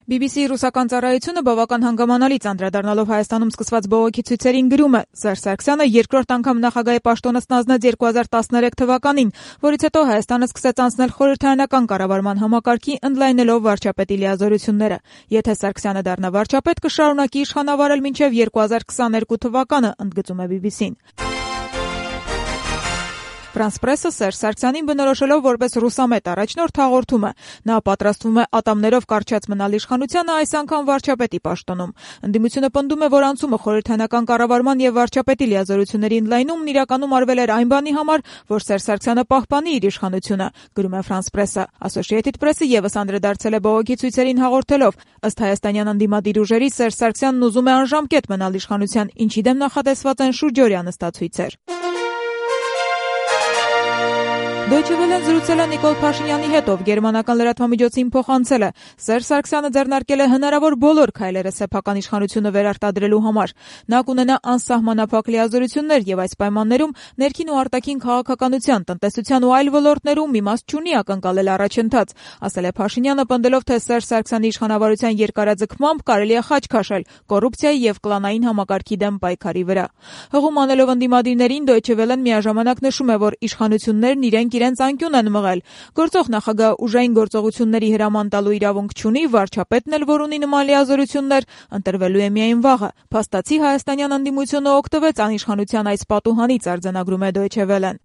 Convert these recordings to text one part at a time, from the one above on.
BBC ռուսական ծառայությունը բավական հանգամանալից անդրադառնալով Հայաստանում սկսված բողոքի ցույցերին գրում է. Սերժ Սարգսյանը երկրորդ անգամ նախագահի պաշտոնը ստանձնեց 2013 թվականին, որից հետո Հայաստանը սկսեց անցնել խորհրդարանական կառավարման համակարգի, ընդլայնելով վարչապետի լիազորությունները։ Եթե Սարգսյանը դառնա վարչապետ, կշարունակի իշխանավարել մինչև 2022 թվականը, ընդգծում է BBC-ն։ Ֆրանս պրեսը Սերժ Սարգսյանին բնորոշելով որպես ռուսամետ առաջնորդ հաղորդում է. նա պատրաստվում է ատամներով կառչած մնալ իշխանությանը, այս անգամ վարչապետի պաշտոնում։ Ընդդիմությունը պնդում է, որ անցումը խորհրդարանական կառավարման եւ վարչապետի լիազորությունների ընդլայնումն իրականում արվել էր այն բանի համար, որ Սերժ Սարգսյանը պահպանի իր իշխանությունը, գրում է Ֆրանս պրեսը։ Associated Press-ը եւս անդրադարձել է բողոքի ցույցերին հաղորդելով. ըստ հայաստանյան ընդդիմադիր ուժերի Սերժ Սարգսյանն ուզում է անժամկետ մնալ իշխանության, ինչի դեմ նախատեսված են շուրջօրյա նստացույցեր։ Deutsche Welle-ն զրուցել է Նիկոլ Փաշինյանի հետ, ով գերմանական լրատվամիջոցին փոխանցել է. Սերժ Սարգսյանը ձեռնարկել է հնարավոր բոլոր քայլերը սեփական իշխանությունը վերարտադրելու համար։ Նա կունենա անսահմանափակ լիազորություններ եւ այս պայմաններում ներքին ու արտաքին քաղաքականության, տնտեսության ու այլ ոլորտներում իմաստ չունի ակնկալել առաջընթաց, ասել է Փաշինյանը, պնդելով, թե Սերժ Սարգսյանի իշխանավարության երկարաձգմամբ կարելի է խաչ քաշել կոռուպցիայի եւ կլանային համակարգի դեմ պայքարի վրա։ Հղում անելով ընդդիմադիրներին Deutsche Welle-ն միաժամանակ նշում է, որ իշխանություններն իրենց անկյուն են մղել։ Գործող նախագահ ուժային գործողությունների հրաման տալու իրավունք չունի, վարչապետն էլ, որ ունի նման լիազորություններ, ընտրվելու է միայն վաղը։ Փաստացի հայաստանյան ընդդիմությունը օգտվեց անիշխանության այս պատուհանից, արձանագրում է Deutsche Welle-ն։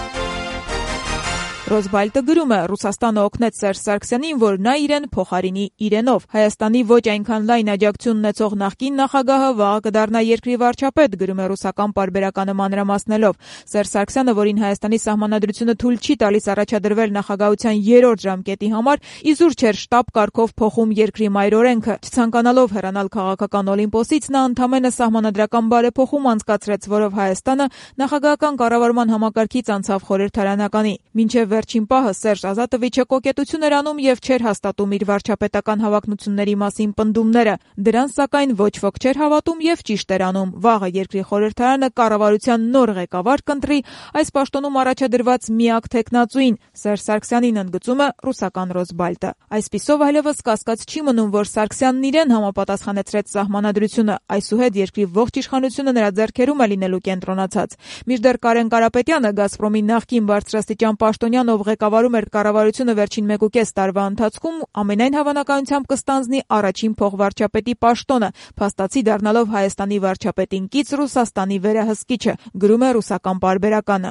Ռոզբալտը գրում է. Ռուսաստանը օգնեց Սերժ Սարգսյանին, որ նա իրեն փոխարինի իրենով։ Հայաստանի ոչ այնքան լայն աջակցություն ունեցող նախկին նախագահը վաղը կդառնա երկրի վարչապետ, գրում է ռուսական պարբերականը մանրամասնելով։ Սերժ Սարգսյանը, որին Հայաստանի սահմանադրությունը թույլ չի տալիս առաջադրվել նախագահության 3-րդ ժամկետի համար, իզուր չէր շտաբ կարգով փոխում երկրի մայրօրենքը։ Չցանկանալով հեռանալ քաղաքական օլիմպոսից, նա ընդամենը սահմանադրական բարեփոխում անցկացրեց, որով Հայաստանը նախագահական կառավարման համակարգից անցավ խորհրդարանականի։ Մինչև վերջին պահը Սերժ Ազատովիչը կոկետություն էր անում եւ չէր հաստատում իր վարչապետական հավակնությունների մասին պնդումները։ Դրան սակայն ոչ ոք չէր հավատում եւ ճիշտ էր անում։ Վաղը երկրի խորհրդարանը կառավարության նոր ղեկավար կընտրի, այս պաշտոնում առաջադրված միակ թեկնածուին, Սերժ Սարգսյանին, ընդգծում է ռուսական Ռոզբալտը։ Այսպիսով այլևս կասկած չի մնում, որ Սարգսյանն իրեն համապատասխանեցրեց սահմանադրությունը, այսուհետ երկրի ողջ իշխանությունը նրա ձեռքերում է լինելու կենտրոնացած։ Մինչդեռ Կարեն Կարապետյանը, Գազպրոմի նախկին բարձրաստիճան պաշտոնյան, ով ղեկավարում էր կառավարությունը վերջին 1.5 տարվա ընթացքում, ամենայն հավանականությամբ կստանձնի առաջին փոխվարչապետի պաշտոնը, փաստացի դառնալով Հայաստանի վարչապետին կից Ռուսաստանի վերահսկիչը, գրում է ռուսական պարբերականը։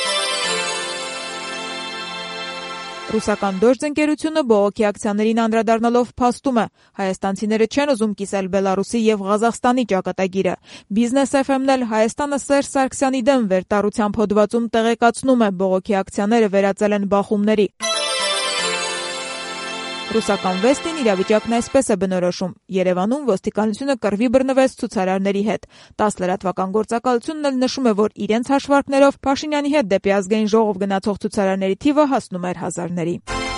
Ռուսական Դոժձ ընկերությունը բողոքի ակցիաներին անդրադառնալով փաստում է. հայաստանցիները չեն ուզում կիսել Բելարուսի եւ Ղազախստանի ճակատագիրը։ Business FM-ն էլ Հայաստանը Սերժ Սարգսյանի դեմ վերտառությամբ հոդվածում տեղեկացնում է, բողոքի ակցիաները վերածել են բախումների։ Ռուսական Վեստին իրավիճակն այսպես է բնորոշում. Երևանում ոստիկանությունը կռվի բռնվեց ցուցարարների հետ։ 10 լրատվական գործակալությունն էլ նշում է, որ իրենց հաշվարկներով Փաշինյանի հետ դեպի ազգային ժողով գնացող ցուցարարների թիվը հասնում էր հազարների։